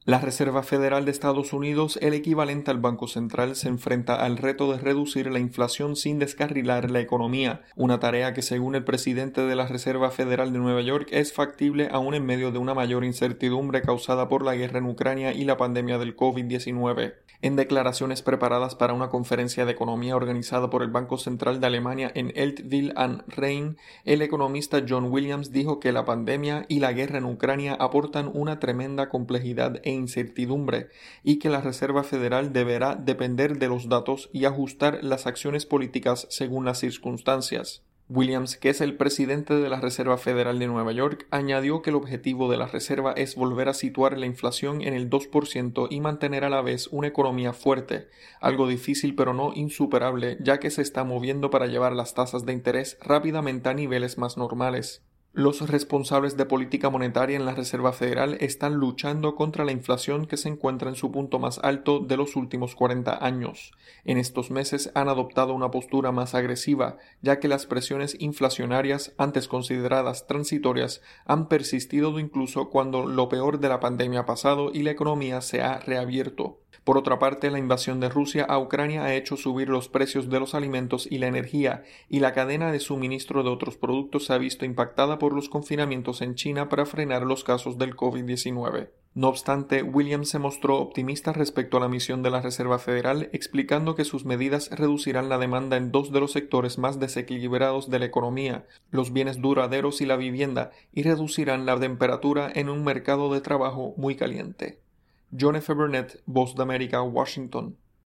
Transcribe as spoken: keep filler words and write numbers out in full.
La Reserva Federal de Estados Unidos, el equivalente al Banco Central, se enfrenta al reto de reducir la inflación sin descarrilar la economía, una tarea que, según el presidente de la Reserva Federal de Nueva York, es factible aún en medio de una mayor incertidumbre causada por la guerra en Ucrania y la pandemia del COVID diecinueve. En declaraciones preparadas para una conferencia de economía organizada por el Banco Central de Alemania en Eltville am Rhein, el economista John Williams dijo que la pandemia y la guerra en Ucrania aportan una tremenda complejidad e incertidumbre y que la Reserva Federal deberá depender de los datos y ajustar las acciones políticas según las circunstancias. Williams, que es el presidente de la Reserva Federal de Nueva York, añadió que el objetivo de la Reserva es volver a situar la inflación en el dos por ciento y mantener a la vez una economía fuerte, algo difícil pero no insuperable, ya que se está moviendo para llevar las tasas de interés rápidamente a niveles más normales. Los responsables de política monetaria en la Reserva Federal están luchando contra la inflación que se encuentra en su punto más alto de los últimos cuarenta años. En estos meses han adoptado una postura más agresiva, ya que las presiones inflacionarias, antes consideradas transitorias, han persistido incluso cuando lo peor de la pandemia ha pasado y la economía se ha reabierto. Por otra parte, la invasión de Rusia a Ucrania ha hecho subir los precios de los alimentos y la energía, y la cadena de suministro de otros productos se ha visto impactada por los confinamientos en China para frenar los casos del COVID diecinueve. No obstante, Williams se mostró optimista respecto a la misión de la Reserva Federal, explicando que sus medidas reducirán la demanda en dos de los sectores más desequilibrados de la economía, los bienes duraderos y la vivienda, y reducirán la temperatura en un mercado de trabajo muy caliente. John F. Burnett, Voz de América, Washington.